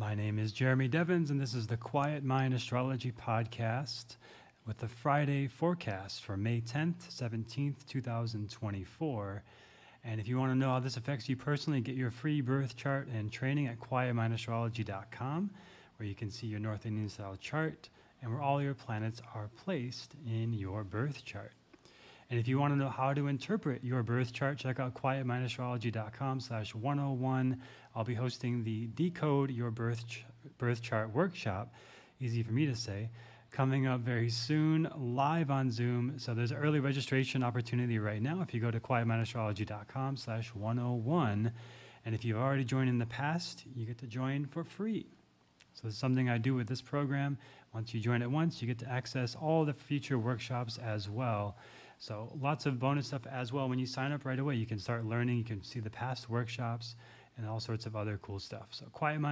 My name is Jeremy Devins, and this is the Quiet Mind Astrology Podcast with the Friday forecast for May 10th, 17th, 2024. And if you want to know how this affects you personally, get your free birth chart and training at quietmindastrology.com, where you can see your North Indian style chart and where all your planets are placed in your birth chart. And if you want to know how to interpret your birth chart, check out quietmindastrology.com/101. I'll be hosting the Decode Your Birth Chart workshop, easy for me to say, coming up very soon, live on Zoom. So there's an early registration opportunity right now if you go to quietmindastrology.com/101. And if you've already joined in the past, you get to join for free. So this is something I do with this program. Once you join it once, you get to access all the future workshops as well. So lots of bonus stuff as well. When you sign up right away, you can start learning. You can see the past workshops and all sorts of other cool stuff. So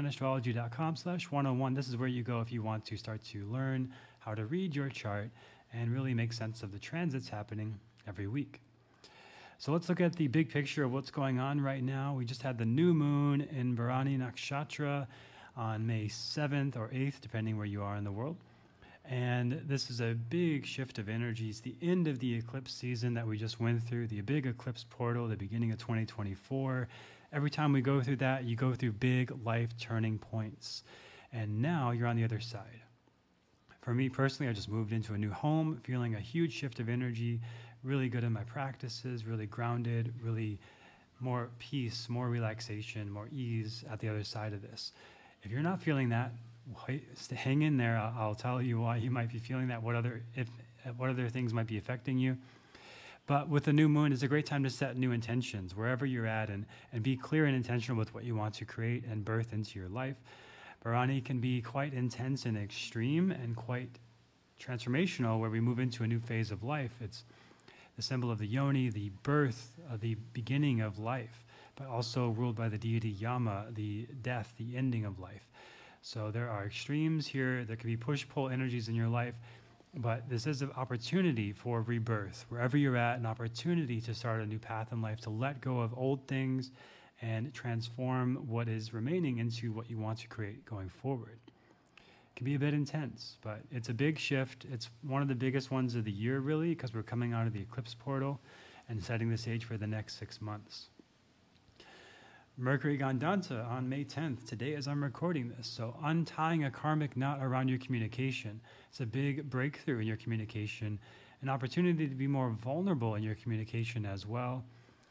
quietmindastrology.com/101. This is where you go if you want to start to learn how to read your chart and really make sense of the transits happening every week. So let's look at the big picture of what's going on right now. We just had the new moon in Bharani Nakshatra on May 7th or 8th, depending where you are in the world. And this is a big shift of energies, the end of the eclipse season that we just went through, the big eclipse portal, the beginning of 2024. Every time we go through that, you go through big life turning points. And now you're on the other side. For me personally, I just moved into a new home, feeling a huge shift of energy, really good in my practices, really grounded, really more peace, more relaxation, more ease at the other side of this. If you're not feeling that, hang in there. I'll tell you why you might be feeling that, what other things might be affecting you. But with the new moon, it's a great time to set new intentions wherever you're at and be clear and intentional with what you want to create and birth into your life. Bharani can be quite intense and extreme and quite transformational where we move into a new phase of life. It's the symbol of the yoni, the birth, the beginning of life, but also ruled by the deity Yama, the death, the ending of life. So there are extremes here. There can be push-pull energies in your life, but this is an opportunity for rebirth. Wherever you're at, an opportunity to start a new path in life, to let go of old things and transform what is remaining into what you want to create going forward. It can be a bit intense, but it's a big shift. It's one of the biggest ones of the year, really, because we're coming out of the eclipse portal and setting the stage for the next 6 months. Mercury Gandanta on May 10th, today as I'm recording this. So untying a karmic knot around your communication. It's a big breakthrough in your communication, an opportunity to be more vulnerable in your communication as well.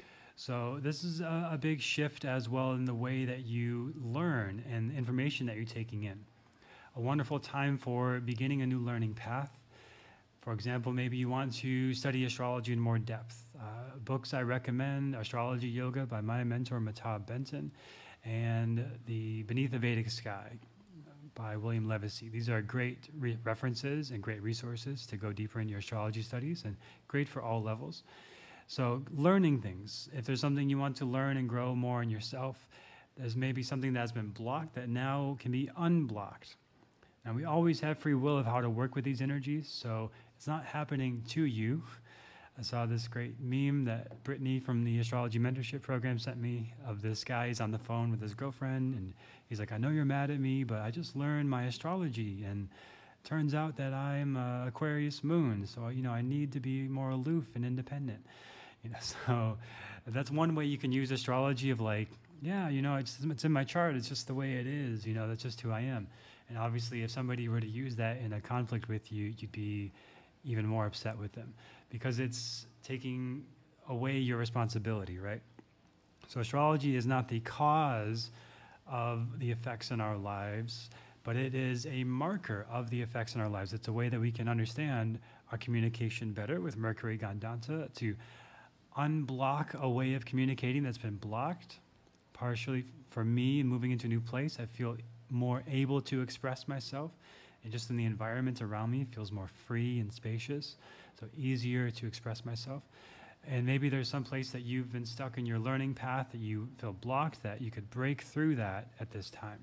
So this is a big shift as well in the way that you learn and information that you're taking in. A wonderful time for beginning a new learning path. For example, maybe you want to study astrology in more depth. Books I recommend, Astrology Yoga by my mentor, Mehtab Benton, and the Beneath the Vedic Sky by William Levesey. These are great references and great resources to go deeper in your astrology studies and great for all levels. So learning things, if there's something you want to learn and grow more in yourself, there's maybe something that's been blocked that now can be unblocked. And we always have free will of how to work with these energies, so it's not happening to you. I saw this great meme that Brittany from the Astrology Mentorship Program sent me of this guy. He's on the phone with his girlfriend, and he's like, I know you're mad at me, but I just learned my astrology, and turns out that I'm Aquarius moon, so I need to be more aloof and independent. So that's one way you can use astrology of like, it's in my chart, it's just the way it is, that's just who I am. And obviously, if somebody were to use that in a conflict with you, you'd be even more upset with them because it's taking away your responsibility, right? So astrology is not the cause of the effects in our lives, but it is a marker of the effects in our lives. It's a way that we can understand our communication better with Mercury Gandanta to unblock a way of communicating that's been blocked. Partially for me, moving into a new place, I feel more able to express myself, and just in the environment around me feels more free and spacious, so easier to express myself. And maybe there's some place that you've been stuck in your learning path that you feel blocked, that you could break through that at this time.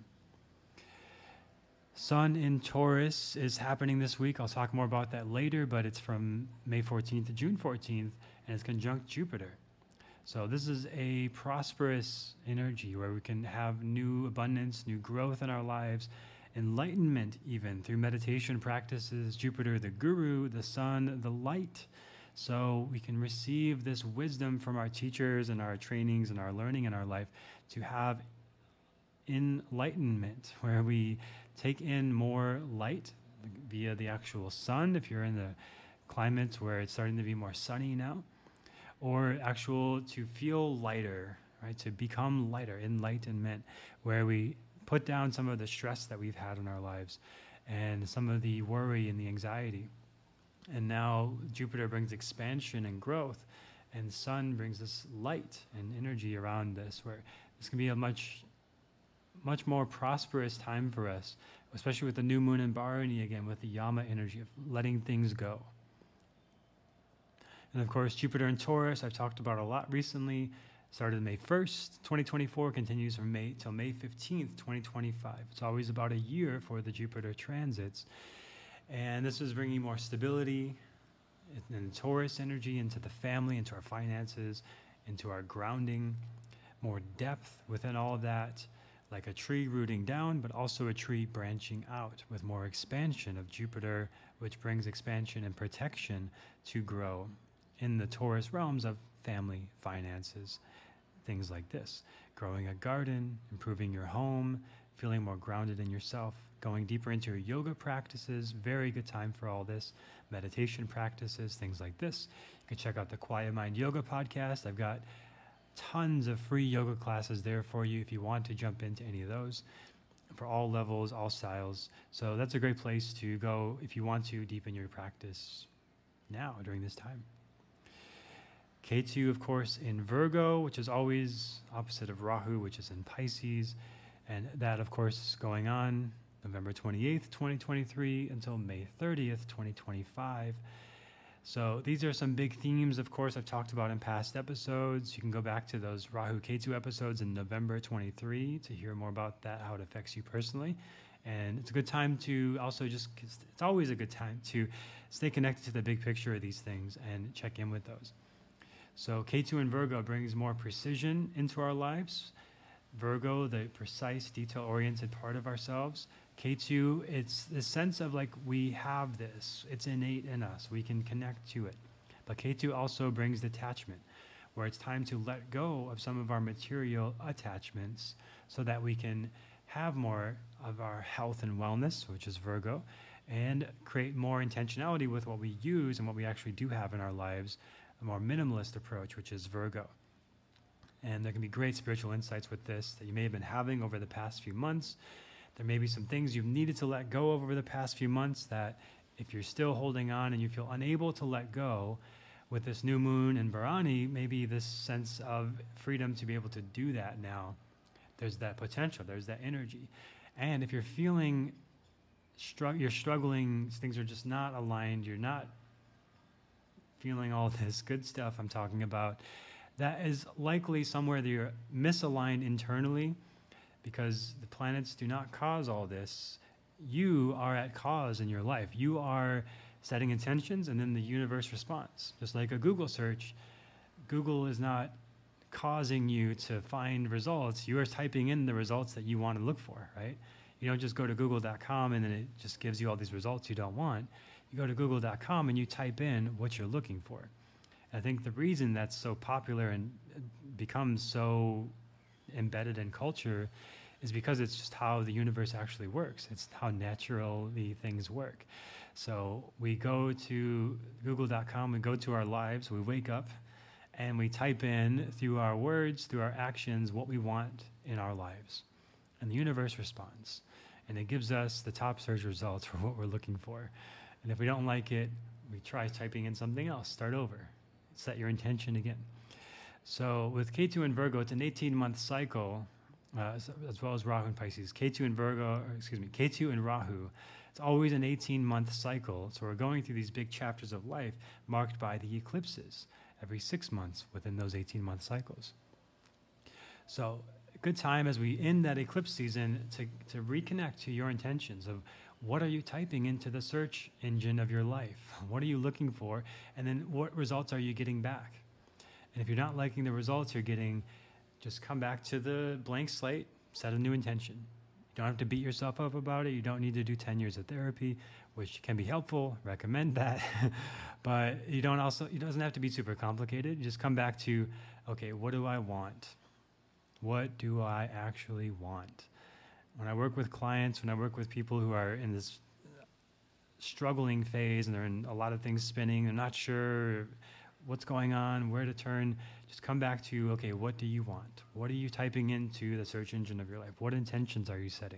Sun in Taurus is happening this week. I'll talk more about that later, but it's from May 14th to June 14th, and it's conjunct Jupiter. So this is a prosperous energy where we can have new abundance, new growth in our lives, enlightenment even through meditation practices, Jupiter, the guru, the sun, the light. So we can receive this wisdom from our teachers and our trainings and our learning in our life to have enlightenment, where we take in more light via the actual sun, if you're in the climates where it's starting to be more sunny now, or actual to feel lighter, right? To become lighter, enlightenment, where we put down some of the stress that we've had in our lives and some of the worry and the anxiety. And now Jupiter brings expansion and growth, and sun brings this light and energy around this, where this can be a much more prosperous time for us, especially with the new moon in Bharani again, with the Yama energy of letting things go. And of course, Jupiter in Taurus, I've talked about a lot recently. Started May 1st, 2024, continues from May till May 15th, 2025. It's always about a year for the Jupiter transits. And this is bringing more stability and Taurus energy into the family, into our finances, into our grounding, more depth within all of that, like a tree rooting down, but also a tree branching out with more expansion of Jupiter, which brings expansion and protection to grow in the Taurus realms of family, finances, things like this. Growing a garden, improving your home, feeling more grounded in yourself, going deeper into your yoga practices, very good time for all this. Meditation practices, things like this. You can check out the Quiet Mind Yoga podcast. I've got tons of free yoga classes there for you if you want to jump into any of those, for all levels, all styles. So that's a great place to go if you want to deepen your practice now during this time. Ketu, of course, in Virgo, which is always opposite of Rahu, which is in Pisces. And that, of course, is going on November 28th, 2023 until May 30th, 2025. So these are some big themes, of course, I've talked about in past episodes. You can go back to those Rahu Ketu episodes in November 23 to hear more about that, how it affects you personally. And it's a good time to also it's always a good time to stay connected to the big picture of these things and check in with those. So Ketu in Virgo brings more precision into our lives. Virgo, the precise, detail-oriented part of ourselves. Ketu, it's the sense of like we have this. It's innate in us. We can connect to it. But Ketu also brings detachment, where it's time to let go of some of our material attachments so that we can have more of our health and wellness, which is Virgo, and create more intentionality with what we use and what we actually do have in our lives, a more minimalist approach, which is Virgo. And there can be great spiritual insights with this that you may have been having over the past few months. There may be some things you've needed to let go of over the past few months that if you're still holding on and you feel unable to let go, with this new moon in Bharani, maybe this sense of freedom to be able to do that now. There's that potential, there's that energy. And if you're feeling you're struggling, things are just not aligned, you're not feeling all this good stuff I'm talking about, that is likely somewhere that you're misaligned internally, because the planets do not cause all this. You are at cause in your life. You are setting intentions, and then the universe responds. Just like a Google search, Google is not causing you to find results. You are typing in the results that you want to look for, right? You don't just go to google.com and then it just gives you all these results you don't want. You go to google.com and you type in what you're looking for. I think the reason that's so popular and becomes so embedded in culture is because it's just how the universe actually works. It's how naturally things work. So we go to google.com, we go to our lives, we wake up, and we type in through our words, through our actions, what we want in our lives. And the universe responds. And it gives us the top search results for what we're looking for. And if we don't like it, we try typing in something else, start over. Set your intention again. So with Ketu and Virgo, it's an 18-month cycle, as well as Rahu and Pisces. Ketu and Rahu, it's always an 18-month cycle. So we're going through these big chapters of life marked by the eclipses every 6 months within those 18-month cycles. So a good time as we end that eclipse season to reconnect to your intentions of what are you typing into the search engine of your life? What are you looking for? And then what results are you getting back? And if you're not liking the results you're getting, just come back to the blank slate, set a new intention. You don't have to beat yourself up about it. You don't need to do 10 years of therapy, which can be helpful, recommend that. But it doesn't have to be super complicated. You just come back to, okay, what do I want? What do I actually want? When I work with clients, when I work with people who are in this struggling phase and they're in a lot of things spinning, they're not sure what's going on, where to turn, just come back to, okay, what do you want? What are you typing into the search engine of your life? What intentions are you setting?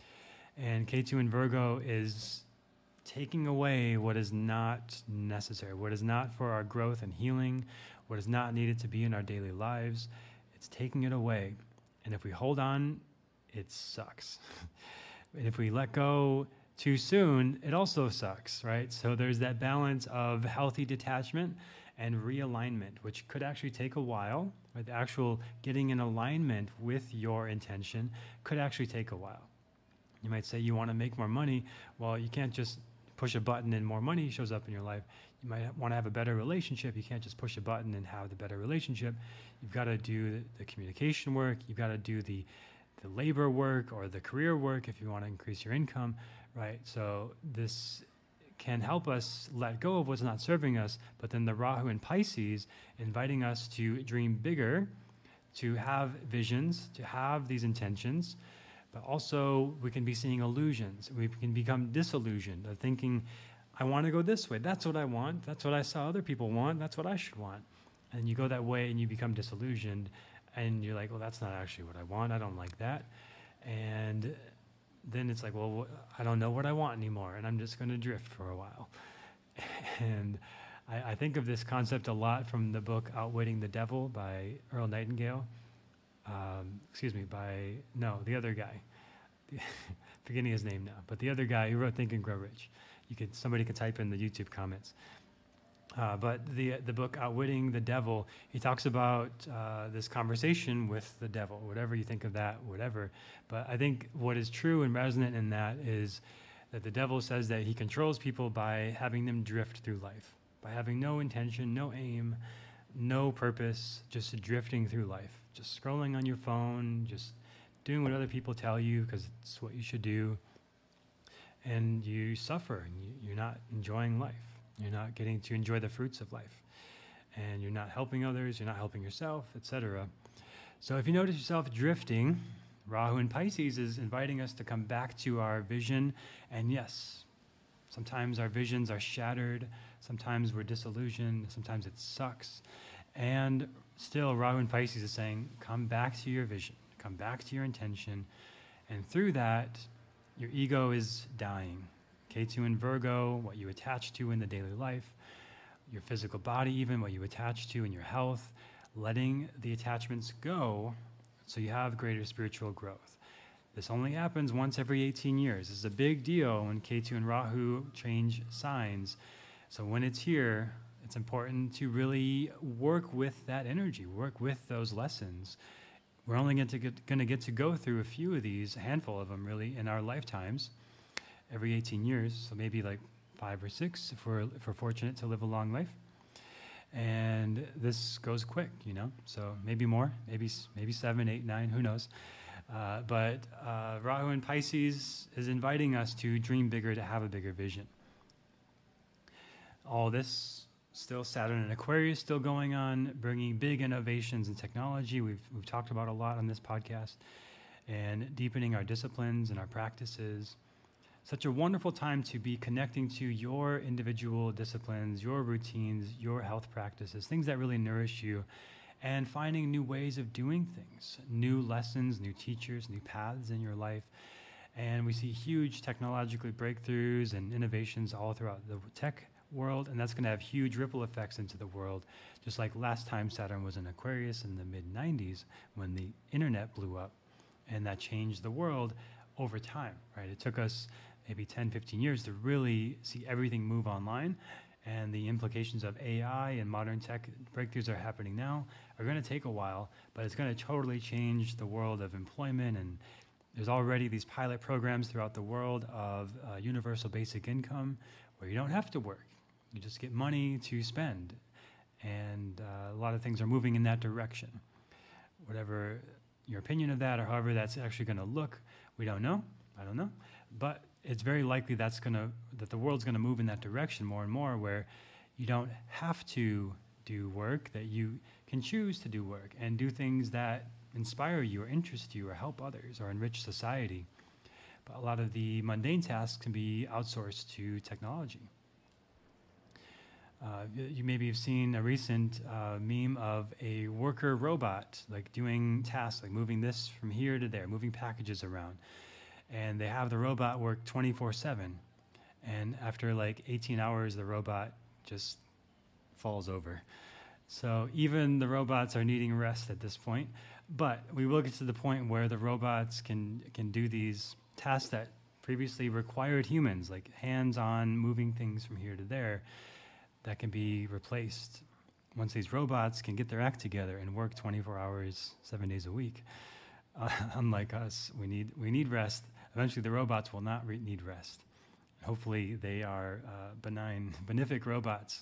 And K2 in Virgo is taking away what is not necessary, what is not for our growth and healing, what is not needed to be in our daily lives. It's taking it away. And if we hold on, it sucks. And if we let go too soon, it also sucks, right? So there's that balance of healthy detachment and realignment, which could actually take a while. Right? The actual getting in alignment with your intention could actually take a while. You might say you want to make more money. Well, you can't just push a button and more money shows up in your life. You might want to have a better relationship. You can't just push a button and have the better relationship. You've got to do the communication work. You've got to do the labor work or the career work if you want to increase your income, right? So this can help us let go of what's not serving us, but then the Rahu and Pisces inviting us to dream bigger, to have visions, to have these intentions, but also we can be seeing illusions. We can become disillusioned of thinking, I want to go this way. That's what I want. That's what I saw other people want. That's what I should want. And you go that way and you become disillusioned and you're like, well, that's not actually what I want. I don't like that. And then it's like, well, I don't know what I want anymore, and I'm just going to drift for a while. And I think of this concept a lot from the book Outwitting the Devil by Earl Nightingale. The other guy. Forgetting his name now, but the other guy who wrote Think and Grow Rich. Somebody can type in the YouTube comments. But the book Outwitting the Devil, he talks about this conversation with the devil, whatever you think of that, whatever. But I think what is true and resonant in that is that the devil says that he controls people by having them drift through life, by having no intention, no aim, no purpose, just drifting through life, just scrolling on your phone, just doing what other people tell you because it's what you should do. And you suffer, and you're not enjoying life. You're not getting to enjoy the fruits of life, and you're not helping others, you're not helping yourself, etc. So if you notice yourself drifting, Rahu in Pisces is inviting us to come back to our vision. And yes, sometimes our visions are shattered, sometimes we're disillusioned, sometimes it sucks. And still, Rahu in Pisces is saying, come back to your vision, come back to your intention. And through that, your ego is dying. K2 in Virgo, what you attach to in the daily life, your physical body even, what you attach to in your health, letting the attachments go so you have greater spiritual growth. This only happens once every 18 years. This is a big deal when K2 and Rahu change signs. So when it's here, it's important to really work with that energy, work with those lessons. We're only going to get to go through a few of these, a handful of them really, in our lifetimes. Every 18 years, so maybe like 5 or 6 if we're fortunate to live a long life. And this goes quick, so maybe more, maybe 7, 8, 9, who knows. But Rahu in Pisces is inviting us to dream bigger, to have a bigger vision. All this, still Saturn and Aquarius still going on, bringing big innovations in technology. We've talked about a lot on this podcast, and deepening our disciplines and our practices. Such a wonderful time to be connecting to your individual disciplines, your routines, your health practices, things that really nourish you, and finding new ways of doing things, new lessons, new teachers, new paths in your life. And we see huge technological breakthroughs and innovations all throughout the tech world, and that's going to have huge ripple effects into the world, just like last time Saturn was in Aquarius in the mid-90s when the internet blew up, and that changed the world over time, right? It took us maybe 10, 15 years to really see everything move online, and the implications of AI and modern tech breakthroughs are happening now are going to take a while, but it's going to totally change the world of employment. And there's already these pilot programs throughout the world of universal basic income where you don't have to work. You just get money to spend. and a lot of things are moving in that direction. Whatever your opinion of that, or however that's actually going to look, we don't know. I don't know, but it's very likely that the world's going to move in that direction more and more, where you don't have to do work, that you can choose to do work and do things that inspire you or interest you or help others or enrich society. But a lot of the mundane tasks can be outsourced to technology. You maybe have seen a recent meme of a worker robot, like doing tasks, like moving this from here to there, moving packages around. And they have the robot work 24/7. And after like 18 hours, the robot just falls over. So even the robots are needing rest at this point. But we will get to the point where the robots can do these tasks that previously required humans, like hands-on moving things from here to there, that can be replaced once these robots can get their act together and work 24 hours, 7 days a week. Unlike us, we need rest. Eventually, the robots will not need rest. Hopefully, they are benign, benefic robots.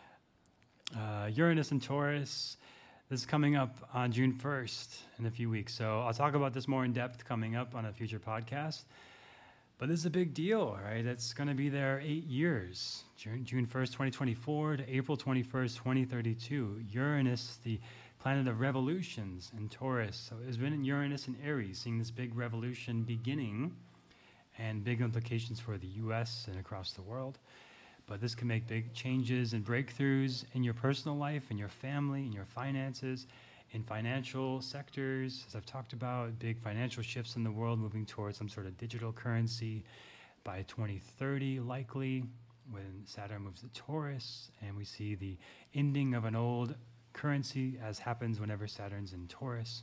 Uranus and Taurus, this is coming up on June 1st in a few weeks. So I'll talk about this more in depth coming up on a future podcast. But this is a big deal, right? It's going to be there 8 years, June 1st, 2024 to April 21st, 2032. Uranus, the planet of revolutions in Taurus. So it's been in Uranus and Aries, seeing this big revolution beginning and big implications for the U.S. and across the world. But this can make big changes and breakthroughs in your personal life, in your family, in your finances, in financial sectors, as I've talked about, big financial shifts in the world, moving towards some sort of digital currency by 2030, likely, when Saturn moves to Taurus, and we see the ending of an old currency, as happens whenever Saturn's in Taurus.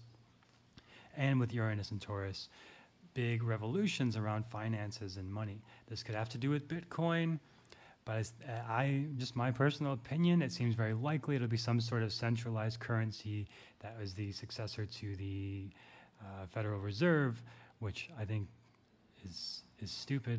And with Uranus and Taurus, big revolutions around finances and money. This could have to do with Bitcoin, but just my personal opinion, it seems very likely it'll be some sort of centralized currency that was the successor to the Federal Reserve, which I think is stupid,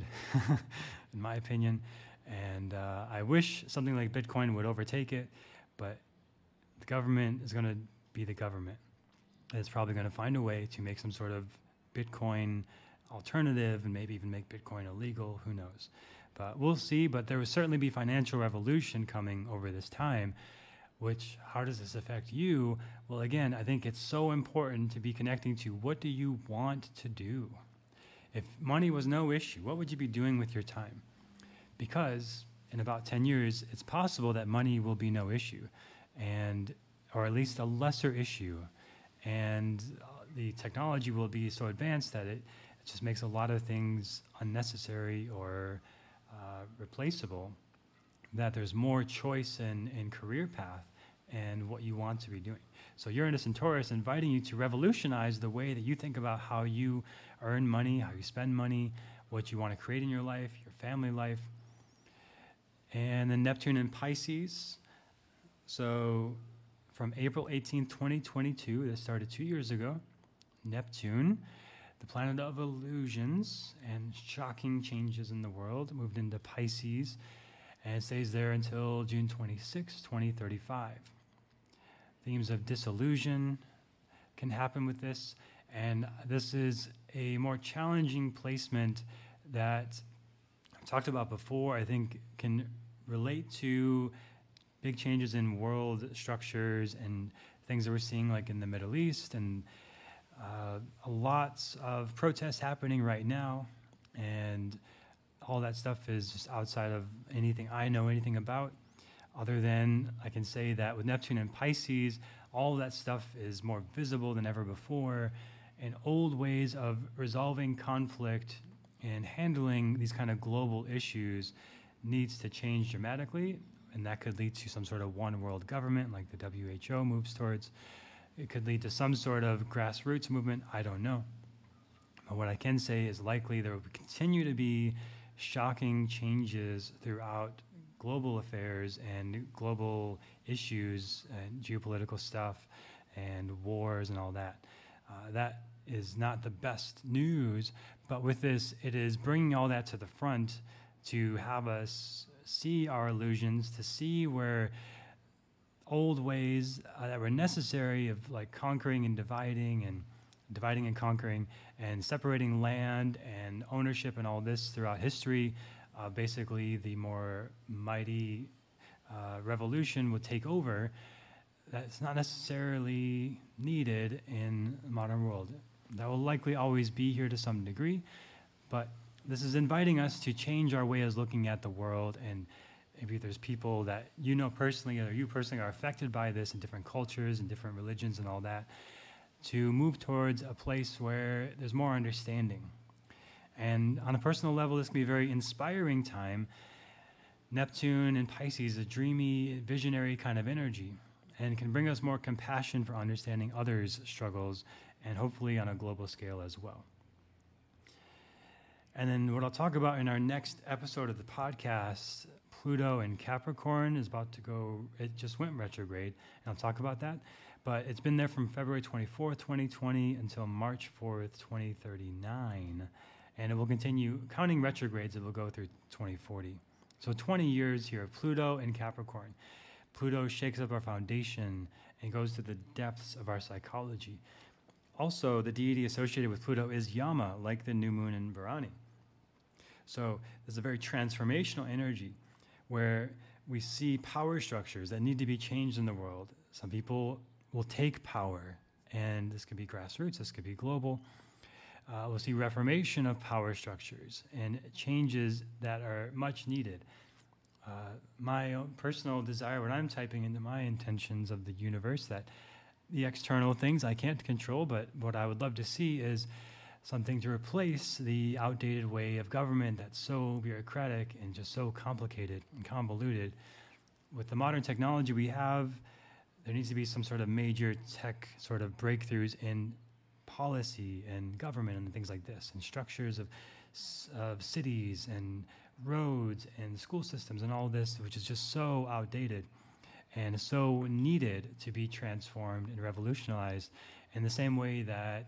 in my opinion. And I wish something like Bitcoin would overtake it, but the government is going to be the government. It's probably going to find a way to make some sort of Bitcoin alternative and maybe even make Bitcoin illegal. Who knows? But we'll see. But there will certainly be financial revolution coming over this time, which, how does this affect you? Well, again, I think it's so important to be connecting to what do you want to do? If money was no issue, what would you be doing with your time? Because in about 10 years, it's possible that money will be no issue, or at least a lesser issue. And the technology will be so advanced that it just makes a lot of things unnecessary or replaceable, that there's more choice in career path and what you want to be doing. So Uranus and Taurus inviting you to revolutionize the way that you think about how you earn money, how you spend money, what you want to create in your life, your family life. And then Neptune and Pisces. So from April 18th, 2022, this started 2 years ago, Neptune, the planet of illusions and shocking changes in the world, moved into Pisces and stays there until June 26, 2035. Themes of disillusion can happen with this, and this is a more challenging placement that I've talked about before. I think can relate to big changes in world structures and things that we're seeing like in the Middle East, and lots of protests happening right now, and all that stuff is just outside of anything I know anything about, other than I can say that with Neptune and Pisces, all of that stuff is more visible than ever before, and old ways of resolving conflict and handling these kind of global issues needs to change dramatically, and that could lead to some sort of one world government like the WHO moves towards. It could lead to some sort of grassroots movement. I don't know. But what I can say is likely there will continue to be shocking changes throughout global affairs and global issues and geopolitical stuff and wars and all that. That is not the best news, but with this, it is bringing all that to the front to have us see our illusions, to see where old ways that were necessary of like conquering and dividing and conquering and separating land and ownership and all this throughout history. Basically, the more mighty revolution would take over. That's not necessarily needed in the modern world. That will likely always be here to some degree, but this is inviting us to change our way of looking at the world. And maybe there's people that you know personally or you personally are affected by this in different cultures and different religions and all that, to move towards a place where there's more understanding. And on a personal level, this can be a very inspiring time. Neptune and Pisces, a dreamy, visionary kind of energy, and can bring us more compassion for understanding others' struggles, and hopefully on a global scale as well. And then what I'll talk about in our next episode of the podcast, Pluto in Capricorn is about to go, it just went retrograde, and I'll talk about that. But it's been there from February 24th, 2020 until March 4th, 2039. And it will continue, counting retrogrades, it will go through 2040. So 20 years here of Pluto in Capricorn. Pluto shakes up our foundation and goes to the depths of our psychology. Also, the deity associated with Pluto is Yama, like the new moon in Bharani. So there's a very transformational energy where we see power structures that need to be changed in the world. Some people will take power, and this could be grassroots, this could be global. We'll see reformation of power structures and changes that are much needed. My own personal desire, what I'm typing into my intentions of the universe, that the external things I can't control, but what I would love to see is something to replace the outdated way of government that's so bureaucratic and just so complicated and convoluted. With the modern technology we have, there needs to be some sort of major tech sort of breakthroughs in policy and government and things like this, and structures of cities and roads and school systems and all this, which is just so outdated and so needed to be transformed and revolutionized in the same way that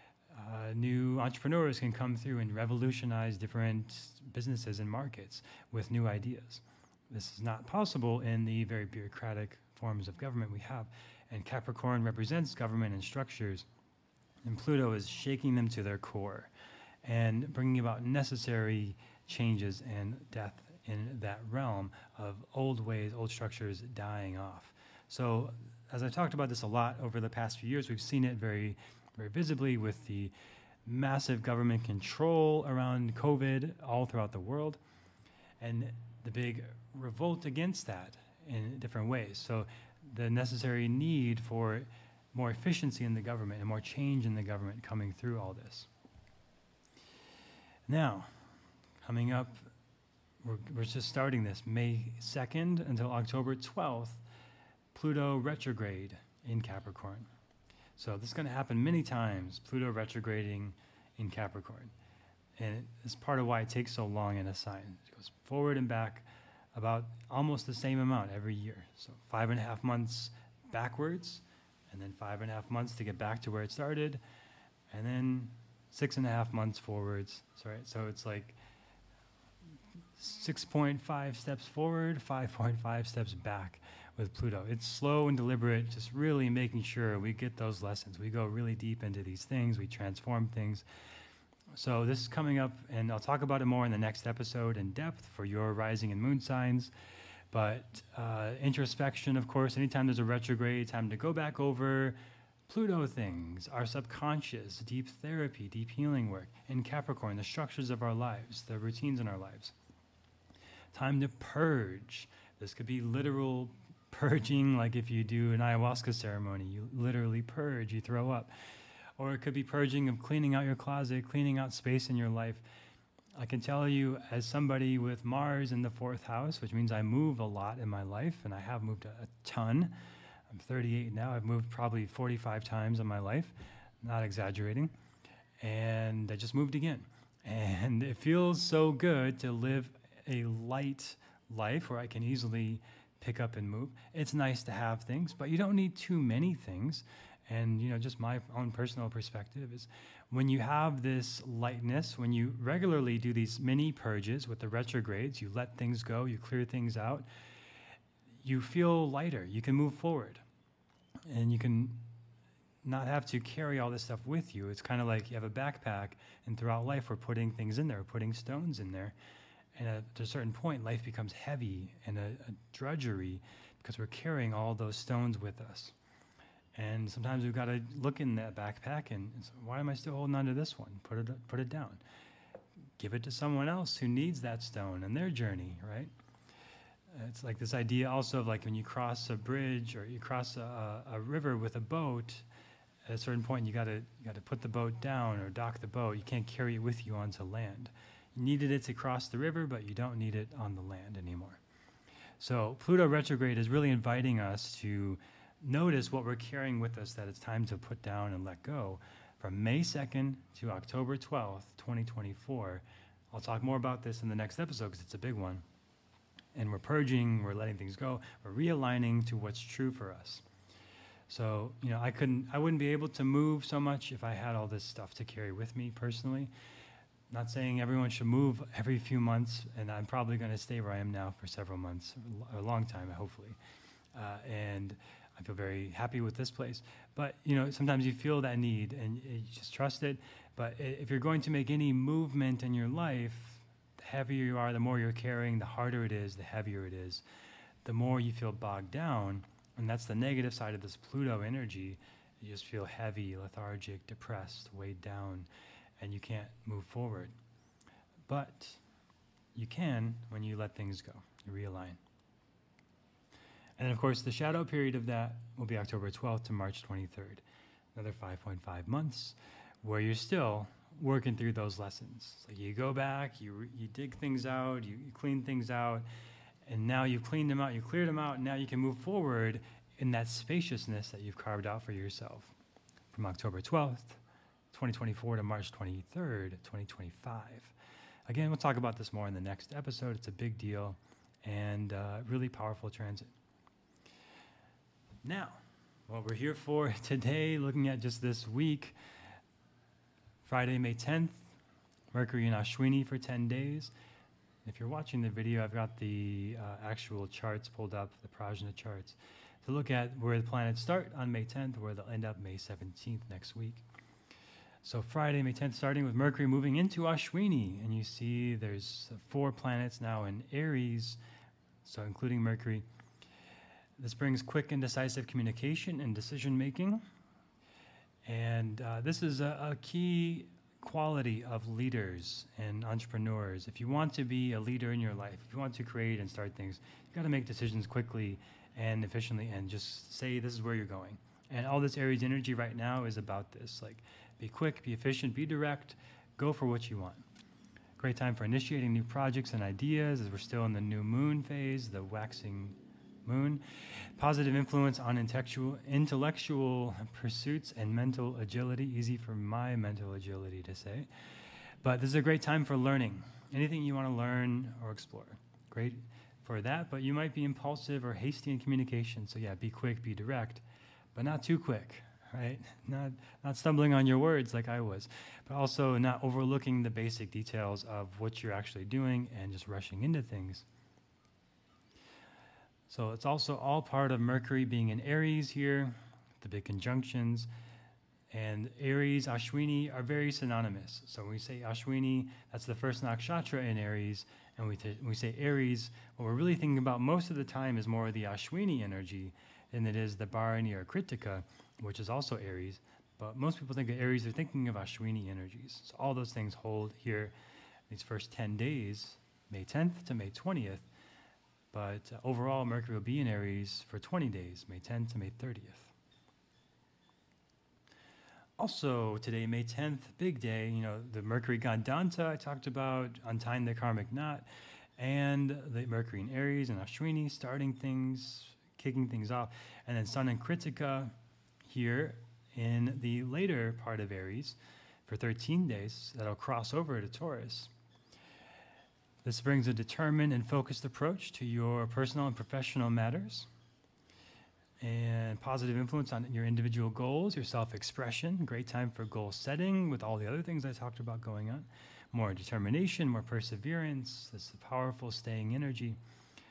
new entrepreneurs can come through and revolutionize different businesses and markets with new ideas. This is not possible in the very bureaucratic forms of government we have. And Capricorn represents government and structures, and Pluto is shaking them to their core and bringing about necessary changes and death in that realm of old ways, old structures dying off. So as I talked about this a lot over the past few years, we've seen it very, very visibly with the massive government control around COVID all throughout the world, and the big revolt against that in different ways. So the necessary need for more efficiency in the government and more change in the government coming through all this. Now, coming up, we're just starting this May 2nd until October 12th, Pluto retrograde in Capricorn. So this is going to happen many times, Pluto retrograding in Capricorn. And it's part of why it takes so long in a sign. It goes forward and back about almost the same amount every year. So 5.5 months backwards, and then 5.5 months to get back to where it started, and then 6.5 months forwards. So it's like 6.5 steps forward, 5.5 steps back with Pluto. It's slow and deliberate, just really making sure we get those lessons. We go really deep into these things, we transform things. So this is coming up, and I'll talk about it more in the next episode in depth for your rising and moon signs. But introspection, of course, anytime there's a retrograde, time to go back over Pluto things, our subconscious, deep therapy, deep healing work. In Capricorn, the structures of our lives, the routines in our lives. Time to purge. This could be literal purging, like if you do an ayahuasca ceremony, you literally purge, you throw up. Or it could be purging of cleaning out your closet, cleaning out space in your life. I can tell you, as somebody with Mars in the 4th house, which means I move a lot in my life, and I have moved a ton. I'm 38 now. I've moved probably 45 times in my life, not exaggerating. And I just moved again. And it feels so good to live a light life where I can easily pick up and move. It's nice to have things, but you don't need too many things. And, just my own personal perspective is when you have this lightness, when you regularly do these mini purges with the retrogrades, you let things go, you clear things out, you feel lighter. You can move forward. And you can not have to carry all this stuff with you. It's kind of like you have a backpack, and throughout life, we're putting things in there, putting stones in there. And at a certain point, life becomes heavy and a drudgery because we're carrying all those stones with us. And sometimes we've got to look in that backpack and say, why am I still holding on to this one? Put it down. Give it to someone else who needs that stone in their journey, right? It's like this idea also of like when you cross a bridge or you cross a river with a boat, at a certain point you got to put the boat down or dock the boat. You can't carry it with you onto land. You needed it to cross the river, but you don't need it on the land anymore. So Pluto retrograde is really inviting us to notice what we're carrying with us that it's time to put down and let go. From May 2nd to October 12th, 2024. I'll talk more about this in the next episode because it's a big one. And we're purging, we're letting things go, we're realigning to what's true for us. So, I wouldn't be able to move so much if I had all this stuff to carry with me personally. Not saying everyone should move every few months, and I'm probably going to stay where I am now for several months, a long time, hopefully. And I feel very happy with this place. But, sometimes you feel that need, and you just trust it. But if you're going to make any movement in your life, the heavier you are, the more you're carrying, the harder it is, the heavier it is, the more you feel bogged down. And that's the negative side of this Pluto energy. You just feel heavy, lethargic, depressed, weighed down, and you can't move forward. But you can when you let things go, you realign. And then, of course, the shadow period of that will be October 12th to March 23rd, another 5.5 months, where you're still working through those lessons. So you go back, you dig things out, you clean things out, and now you've cleaned them out, you cleared them out, and now you can move forward in that spaciousness that you've carved out for yourself from October 12th, 2024 to March 23rd, 2025. Again, we'll talk about this more in the next episode. It's a big deal and really powerful transit. Now, what we're here for today, looking at just this week, Friday, May 10th, Mercury in Ashwini for 10 days. If you're watching the video, I've got the actual charts pulled up, the Prajna charts, to look at where the planets start on May 10th, where they'll end up May 17th next week. So Friday, May 10th, starting with Mercury moving into Ashwini, and you see there's 4 planets now in Aries, so including Mercury. This brings quick and decisive communication and decision-making, and this is a key quality of leaders and entrepreneurs. If you want to be a leader in your life, if you want to create and start things, you got to make decisions quickly and efficiently and just say this is where you're going. And all this Aries energy right now is about this, like be quick, be efficient, be direct, go for what you want. Great time for initiating new projects and ideas as we're still in the new moon phase, the waxing moon. Positive influence on intellectual pursuits and mental agility. Easy for my mental agility to say. But this is a great time for learning. Anything you want to learn or explore. Great for that, but you might be impulsive or hasty in communication. So yeah, be quick, be direct, but not too quick, right? Not stumbling on your words like I was, but also not overlooking the basic details of what you're actually doing and just rushing into things. So it's also all part of Mercury being in Aries here, the big conjunctions. And Aries, Ashwini are very synonymous. So when we say Ashwini, that's the first nakshatra in Aries. And when we say Aries, what we're really thinking about most of the time is more of the Ashwini energy than it is the Bharani or Kritika, which is also Aries. But most people think of Aries, they're thinking of Ashwini energies. So all those things hold here these first 10 days, May 10th to May 20th. But overall, Mercury will be in Aries for 20 days, May 10th to May 30th. Also, today, May 10th, big day, the Mercury Gandanta I talked about, untying the karmic knot, and the Mercury in Aries and Ashwini, starting things, kicking things off, and then Sun and Kritika here in the later part of Aries for 13 days. That'll cross over to Taurus. This brings a determined and focused approach to your personal and professional matters, and positive influence on your individual goals, your self-expression. Great time for goal setting with all the other things I talked about going on. More determination, more perseverance. This is a powerful staying energy.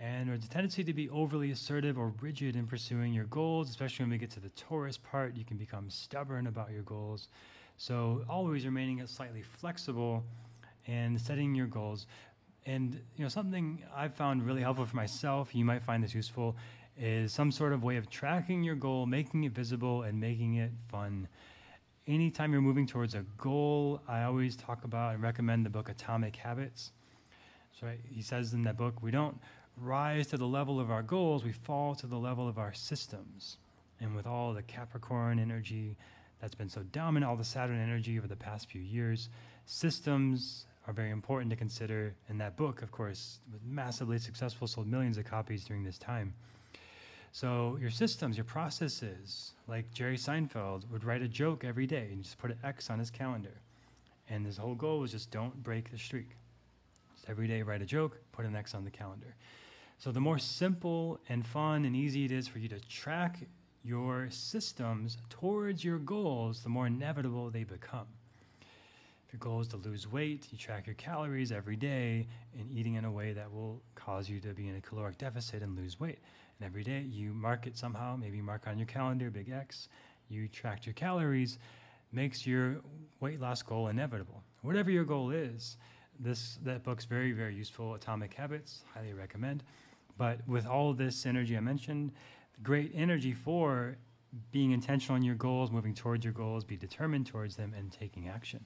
And there's a tendency to be overly assertive or rigid in pursuing your goals, especially when we get to the Taurus part. You can become stubborn about your goals. So always remaining slightly flexible and setting your goals. And something I've found really helpful for myself, you might find this useful, is some sort of way of tracking your goal, making it visible, and making it fun. Anytime you're moving towards a goal, I always talk about and recommend the book Atomic Habits. So he says in that book, we don't rise to the level of our goals, we fall to the level of our systems. And with all the Capricorn energy that's been so dominant, all the Saturn energy over the past few years, systems are very important to consider. And that book, of course, was massively successful, sold millions of copies during this time. So your systems, your processes, like Jerry Seinfeld would write a joke every day and just put an X on his calendar. And his whole goal was just don't break the streak. Just every day write a joke, put an X on the calendar. So the more simple and fun and easy it is for you to track your systems towards your goals, the more inevitable they become. If your goal is to lose weight, you track your calories every day and eating in a way that will cause you to be in a caloric deficit and lose weight. And every day you mark it somehow, maybe you mark on your calendar, big X, you tracked your calories, makes your weight loss goal inevitable. Whatever your goal is, that book's very, very useful. Atomic Habits, highly recommend. But with all of this energy I mentioned, great energy for being intentional in your goals, moving towards your goals, be determined towards them, and taking action.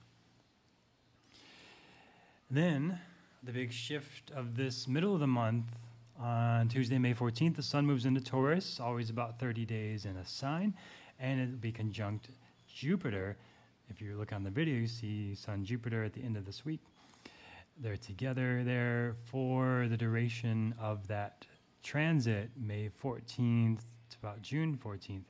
Then, the big shift of this middle of the month, on Tuesday, May 14th, the sun moves into Taurus, always about 30 days in a sign, and it'll be conjunct Jupiter. If you look on the video, you see Sun Jupiter at the end of this week. They're together there for the duration of that transit, May 14th to about June 14th.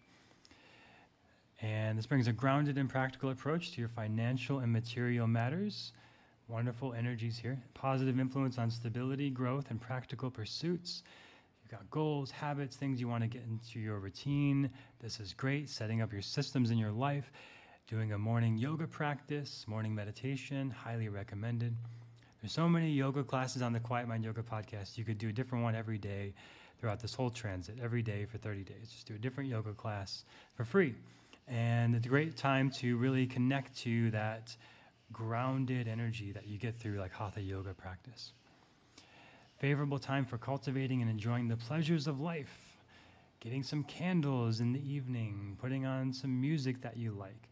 And this brings a grounded and practical approach to your financial and material matters. Wonderful energies here. Positive influence on stability, growth, and practical pursuits. You've got goals, habits, things you want to get into your routine. This is great. Setting up your systems in your life. Doing a morning yoga practice, morning meditation, highly recommended. There's so many yoga classes on the Quiet Mind Yoga podcast. You could do a different one every day throughout this whole transit, every day for 30 days. Just do a different yoga class for free. And it's a great time to really connect to that grounded energy that you get through like Hatha yoga practice. Favorable time for cultivating and enjoying the pleasures of life. Getting some candles in the evening, putting on some music that you like.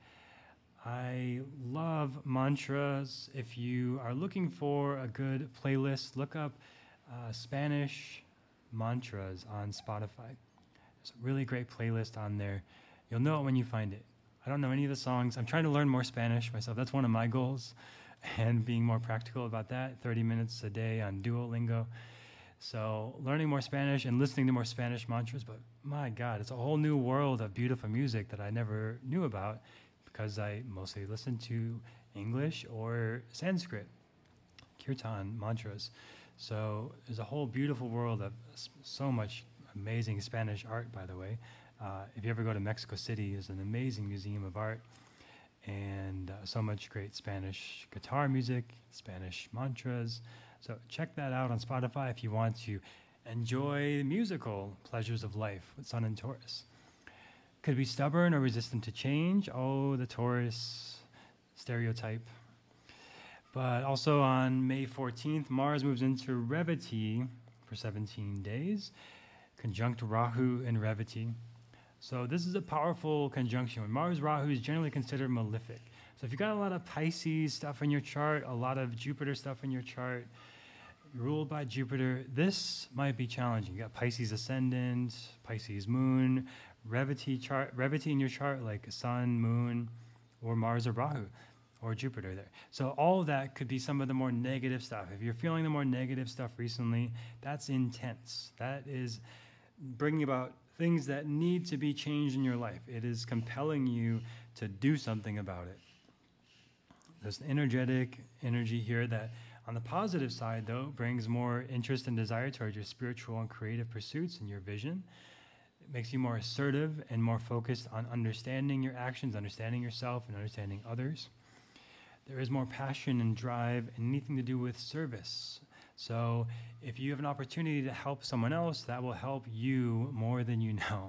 I love mantras. If you are looking for a good playlist, look up Spanish mantras on Spotify. There's a really great playlist on there. You'll know it when you find it. I don't know any of the songs. I'm trying to learn more Spanish myself. That's one of my goals, and being more practical about that. 30 minutes a day on Duolingo. So learning more Spanish and listening to more Spanish mantras. But my God, it's a whole new world of beautiful music that I never knew about, because I mostly listen to English or Sanskrit, kirtan, mantras. So there's a whole beautiful world of so much amazing Spanish art, by the way. If you ever go to Mexico City, there's an amazing museum of art, and so much great Spanish guitar music, Spanish mantras. So check that out on Spotify if you want to enjoy the musical pleasures of life with Sun and Taurus. Could be stubborn or resistant to change. Oh, the Taurus stereotype. But also on May 14th, Mars moves into Revati for 17 days, conjunct Rahu in Revati. So this is a powerful conjunction. When Mars Rahu is generally considered malefic. So if you've got a lot of Pisces stuff in your chart, a lot of Jupiter stuff in your chart, ruled by Jupiter, this might be challenging. You got Pisces ascendant, Pisces moon, Revati in your chart, like Sun, Moon, or Mars or Rahu, or Jupiter there. So all of that could be some of the more negative stuff. If you're feeling the more negative stuff recently, that's intense. That is bringing about things that need to be changed in your life. It is compelling you to do something about it. There's an energetic energy here that, on the positive side, though, brings more interest and desire towards your spiritual and creative pursuits and your vision. It makes you more assertive and more focused on understanding your actions, understanding yourself, and understanding others. There is more passion and drive and anything to do with service. So if you have an opportunity to help someone else, that will help you more than you know.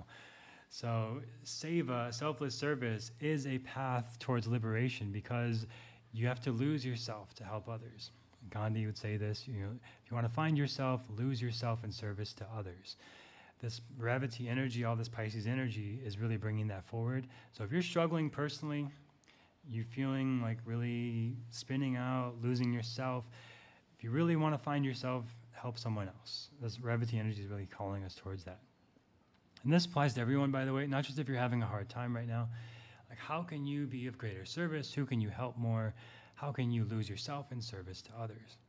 So seva, selfless service, is a path towards liberation because you have to lose yourself to help others. Gandhi would say this, if you want to find yourself, lose yourself in service to others. This Revati energy, all this Pisces energy is really bringing that forward. So if you're struggling personally, you're feeling like really spinning out, losing yourself, if you really want to find yourself, help someone else. This Revati energy is really calling us towards that. And this applies to everyone, by the way, not just if you're having a hard time right now. Like, how can you be of greater service? Who can you help more? How can you lose yourself in service to others?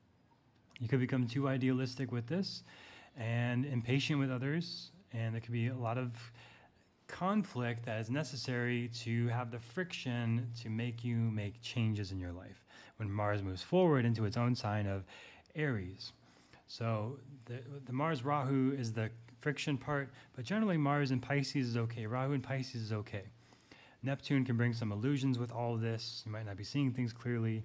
You could become too idealistic with this and impatient with others, and there could be a lot of conflict that is necessary to have the friction to make you make changes in your life when Mars moves forward into its own sign of Aries. So the Mars Rahu is the friction part, but generally Mars in Pisces is okay. Rahu in Pisces is okay. Neptune can bring some illusions with all of this. You might not be seeing things clearly,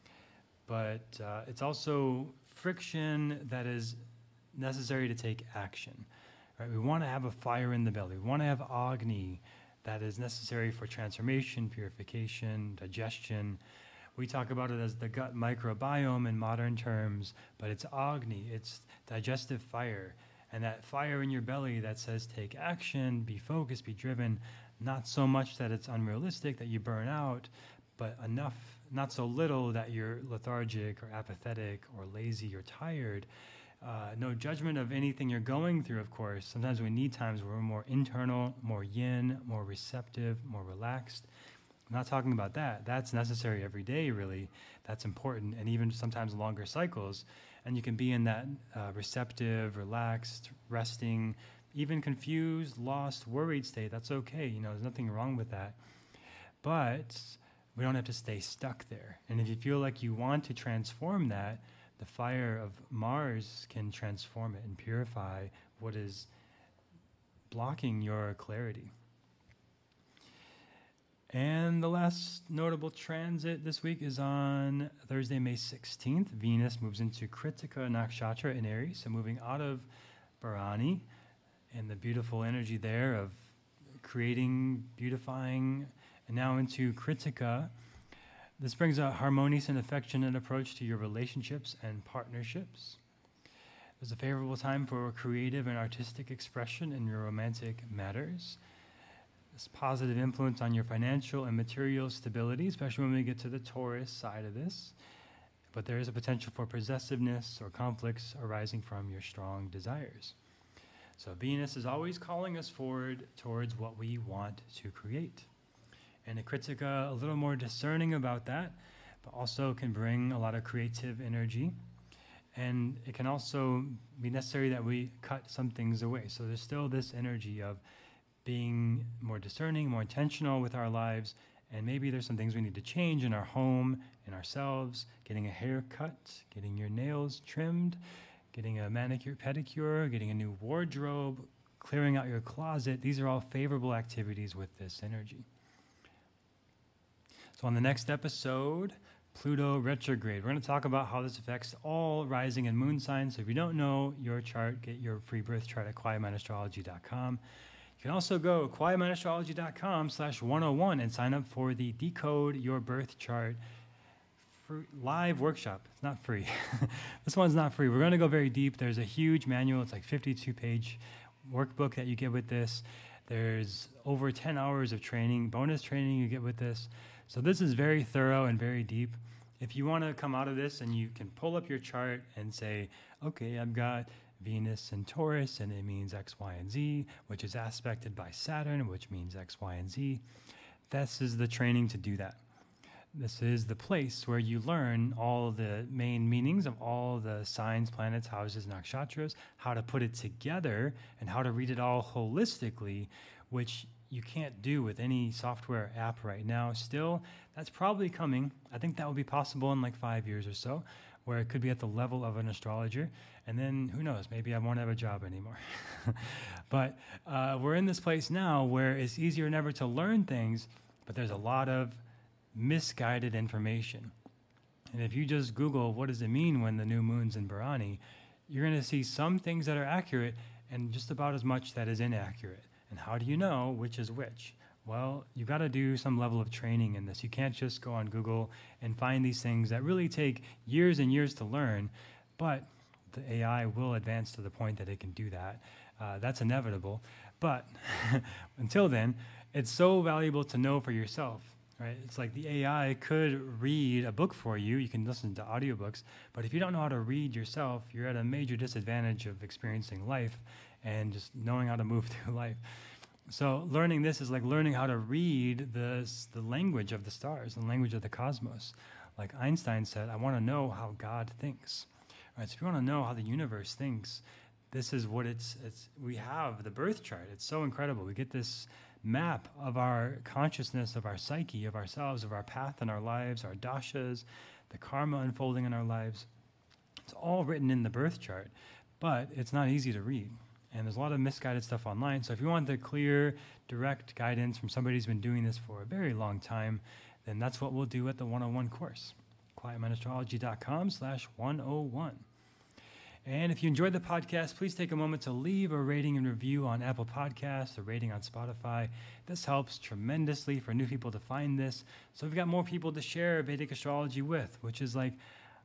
but it's also friction that is necessary to take action. Right? We want to have a fire in the belly. We want to have Agni that is necessary for transformation, purification, digestion. We talk about it as the gut microbiome in modern terms, but it's Agni, it's digestive fire. And that fire in your belly that says take action, be focused, be driven, not so much that it's unrealistic that you burn out, but enough, not so little that you're lethargic or apathetic or lazy or tired. No judgment of anything you're going through, of course. Sometimes we need times where we're more internal, more yin, more receptive, more relaxed. I'm not talking about that. That's necessary every day, really. That's important, and even sometimes longer cycles. And you can be in that receptive, relaxed, resting, even confused, lost, worried state. That's okay. There's nothing wrong with that. But we don't have to stay stuck there. And if you feel like you want to transform that, the fire of Mars can transform it and purify what is blocking your clarity. And the last notable transit this week is on Thursday, May 16th. Venus moves into Kritika Nakshatra in Aries, so moving out of Bharani and the beautiful energy there of creating, beautifying, and now into Kritika. This brings a harmonious and affectionate approach to your relationships and partnerships. There's a favorable time for creative and artistic expression in your romantic matters. This positive influence on your financial and material stability, especially when we get to the Taurus side of this. But there is a potential for possessiveness or conflicts arising from your strong desires. So Venus is always calling us forward towards what we want to create. And the Kritika, a little more discerning about that, but also can bring a lot of creative energy. And it can also be necessary that we cut some things away. So there's still this energy of being more discerning, more intentional with our lives, and maybe there's some things we need to change in our home, in ourselves, getting a haircut, getting your nails trimmed, getting a manicure, pedicure, getting a new wardrobe, clearing out your closet. These are all favorable activities with this energy. So on the next episode, Pluto retrograde. We're going to talk about how this affects all rising and moon signs. So if you don't know your chart, get your free birth chart at quietmindastrology.com. You can also go quietmindastrology.com/101 and sign up for the Decode Your Birth Chart live workshop. It's not free. This one's not free. We're going to go very deep. There's a huge manual. It's like 52-page workbook that you get with this. There's over 10 hours of training, bonus training you get with this. So this is very thorough and very deep. If you want to come out of this and you can pull up your chart and say, okay, I've got Venus and Taurus, and it means X, Y, and Z, which is aspected by Saturn, which means X, Y, and Z. This is the training to do that. This is the place where you learn all the main meanings of all the signs, planets, houses, nakshatras, how to put it together, and how to read it all holistically, which you can't do with any software app right now. Still, that's probably coming. I think that will be possible in like 5 years or so, where it could be at the level of an astrologer. And then who knows, maybe I won't have a job anymore. But we're in this place now where it's easier than ever to learn things, but there's a lot of misguided information. And if you just Google what does it mean when the new moon's in Bharani, you're going to see some things that are accurate and just about as much that is inaccurate. And how do you know which is which? Well, you've got to do some level of training in this. You can't just go on Google and find these things that really take years and years to learn, but the AI will advance to the point that it can do that. That's inevitable. But until then, it's so valuable to know for yourself, right? It's like the AI could read a book for you. You can listen to audiobooks, but if you don't know how to read yourself, you're at a major disadvantage of experiencing life and just knowing how to move through life. So learning this is like learning how to read the language of the stars, the language of the cosmos. Like Einstein said, I want to know how God thinks. Right? So if you want to know how the universe thinks, this is what we have the birth chart. It's so incredible. We get this map of our consciousness, of our psyche, of ourselves, of our path in our lives, our dashas, the karma unfolding in our lives. It's all written in the birth chart, but it's not easy to read. And there's a lot of misguided stuff online. So if you want the clear, direct guidance from somebody who's been doing this for a very long time, then that's what we'll do at the 101 course, quietmindastrology.com/101. And if you enjoyed the podcast, please take a moment to leave a rating and review on Apple Podcasts, a rating on Spotify. This helps tremendously for new people to find this. So we've got more people to share Vedic astrology with, which is like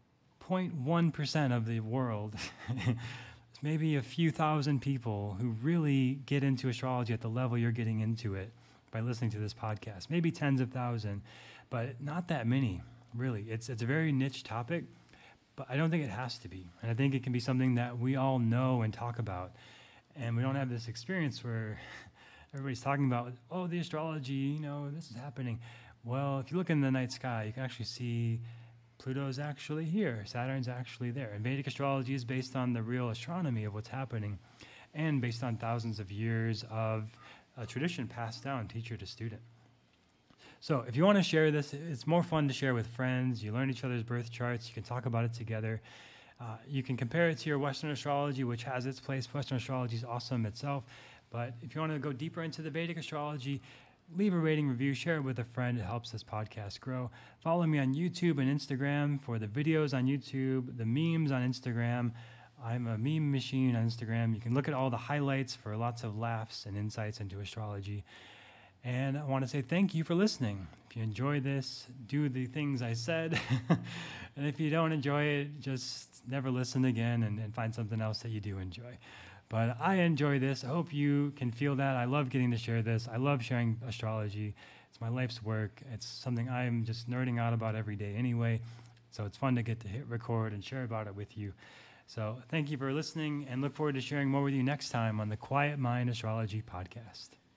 0.1% of the world. Maybe a few thousand people who really get into astrology at the level you're getting into it by listening to this podcast. Maybe tens of thousands, but not that many, really. It's a very niche topic, but I don't think it has to be. And I think it can be something that we all know and talk about. And we don't have this experience where everybody's talking about, oh, the astrology, this is happening. Well, if you look in the night sky, you can actually see Pluto's actually here, Saturn's actually there. And Vedic astrology is based on the real astronomy of what's happening and based on thousands of years of a tradition passed down teacher to student. So if you want to share this, it's more fun to share with friends. You learn each other's birth charts. You can talk about it together. You can compare it to your Western astrology, which has its place. Western astrology is awesome itself. But if you want to go deeper into the Vedic astrology, leave a rating review, share it with a friend. It helps this podcast grow. Follow me on YouTube and Instagram for the videos on YouTube, the memes on Instagram. I'm a meme machine on Instagram. You can look at all the highlights for lots of laughs and insights into astrology. And I want to say thank you for listening. If you enjoy this, do the things I said. And if you don't enjoy it, just never listen again and find something else that you do enjoy. But I enjoy this. I hope you can feel that. I love getting to share this. I love sharing astrology. It's my life's work. It's something I'm just nerding out about every day anyway. So it's fun to get to hit record and share about it with you. So thank you for listening and look forward to sharing more with you next time on the Quiet Mind Astrology Podcast.